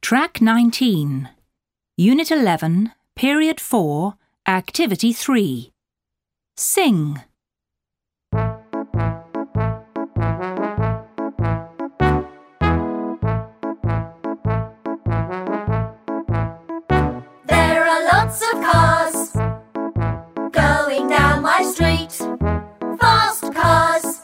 Track 19, Unit 11, Period 4, Activity 3. Sing. There are lots of cars going down my street. Fast cars,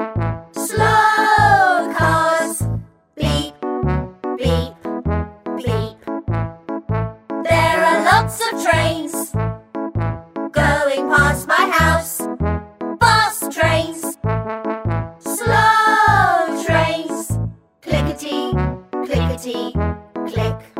slow cars, beep, beep, beep. There are lots of trains going past my house. Fast trains, slow trains, clickety, clickety, click.